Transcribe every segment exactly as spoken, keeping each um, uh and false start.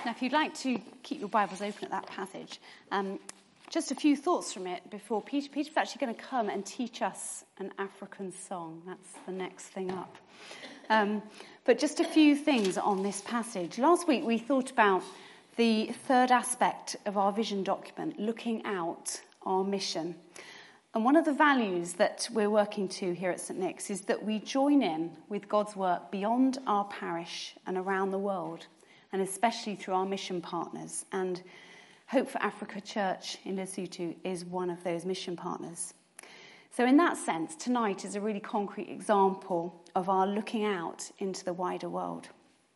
Now, if you'd like to keep your Bibles open at that passage, um, just a few thoughts from it before Peter. Peter's actually going to come and teach us an African song. That's the next thing up. Um, but just a few things on this passage. Last week we thought about the third aspect of our vision document, looking out our mission. And one of the values that we're working to here at St Nick's is that we join in with God's work beyond our parish and around the world, and especially through our mission partners. And Hope for Africa Church in Lesotho is one of those mission partners. So in that sense, tonight is a really concrete example of our looking out into the wider world.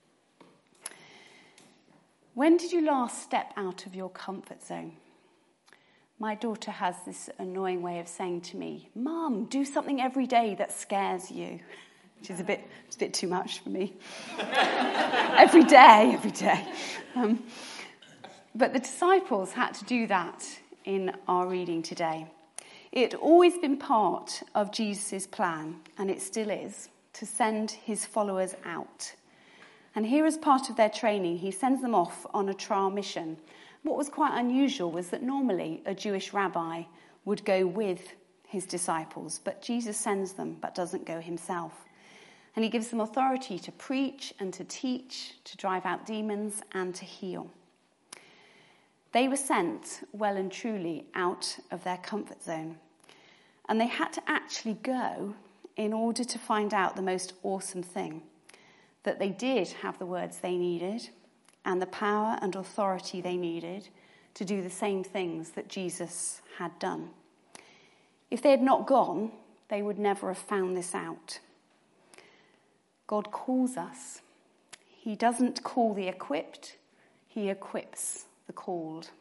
When did you last step out of your comfort zone? My daughter has this annoying way of saying to me, "Mum, do something every day that scares you," which is a bit, it's a bit too much for me. every day, every day. Um, but the disciples had to do that in our reading today. It had always been part of Jesus' plan, and it still is, to send his followers out. And here, as part of their training, he sends them off on a trial mission. What was quite unusual was that normally a Jewish rabbi would go with his disciples, but Jesus sends them but doesn't go himself. And he gives them authority to preach and to teach, to drive out demons and to heal. They were sent well and truly out of their comfort zone. And they had to actually go in order to find out the most awesome thing, that they did have the words they needed and the power and authority they needed to do the same things that Jesus had done. If they had not gone, they would never have found this out. God calls us. He doesn't call the equipped, he equips the called.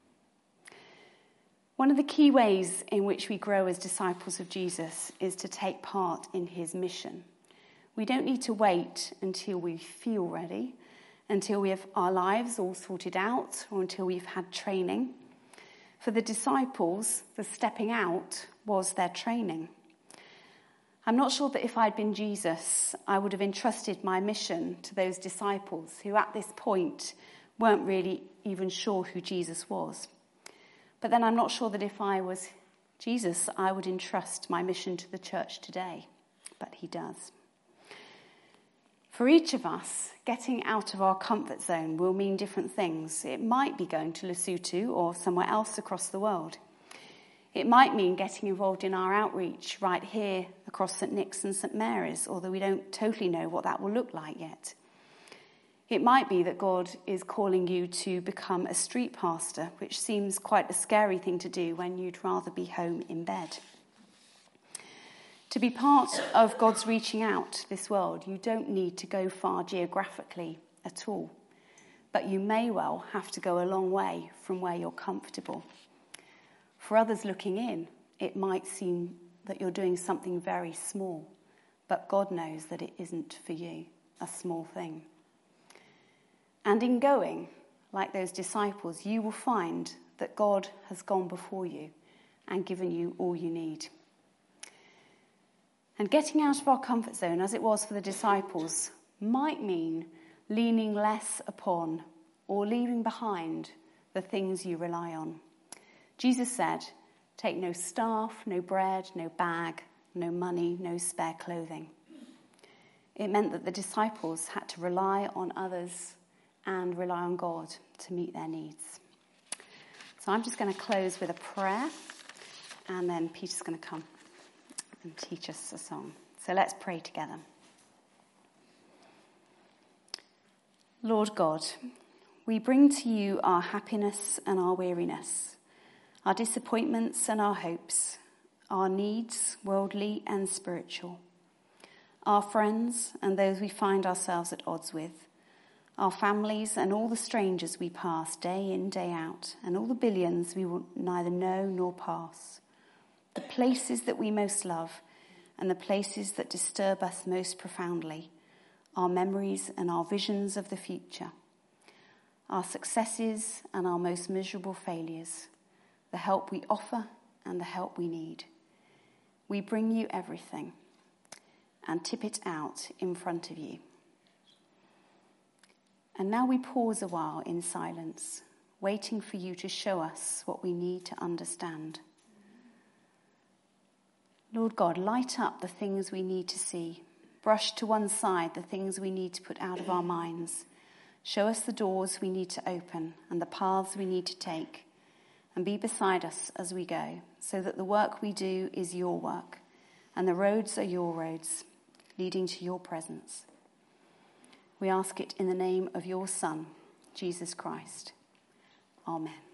One of the key ways in which we grow as disciples of Jesus is to take part in his mission. We don't need to wait until we feel ready, until we have our lives all sorted out, or until we've had training. For the disciples, the stepping out was their training. I'm not sure that if I'd been Jesus, I would have entrusted my mission to those disciples who at this point weren't really even sure who Jesus was. But then I'm not sure that if I was Jesus, I would entrust my mission to the church today. But he does. For each of us, getting out of our comfort zone will mean different things. It might be going to Lesotho or somewhere else across the world. It might mean getting involved in our outreach right here across St Nick's and St Mary's, although we don't totally know what that will look like yet. It might be that God is calling you to become a street pastor, which seems quite a scary thing to do when you'd rather be home in bed. To be part of God's reaching out this world, you don't need to go far geographically at all, but you may well have to go a long way from where you're comfortable. For others looking in, it might seem that you're doing something very small, but God knows that it isn't for you a small thing. And in going, like those disciples, you will find that God has gone before you and given you all you need. And getting out of our comfort zone, as it was for the disciples, might mean leaning less upon or leaving behind the things you rely on. Jesus said, "Take no staff, no bread, no bag, no money, no spare clothing." It meant that the disciples had to rely on others and rely on God to meet their needs. So I'm just going to close with a prayer, and then Peter's going to come and teach us a song. So let's pray together. Lord God, we bring to you our happiness and our weariness, our disappointments and our hopes, our needs, worldly and spiritual, our friends and those we find ourselves at odds with, our families and all the strangers we pass day in, day out, and all the billions we will neither know nor pass, the places that we most love and the places that disturb us most profoundly, our memories and our visions of the future, our successes and our most miserable failures, the help we offer and the help we need. We bring you everything and tip it out in front of you. And now we pause a while in silence, waiting for you to show us what we need to understand. Lord God, light up the things we need to see. Brush to one side the things we need to put out of our minds. Show us the doors we need to open and the paths we need to take. And be beside us as we go, so that the work we do is your work, and the roads are your roads, leading to your presence. We ask it in the name of your Son, Jesus Christ. Amen.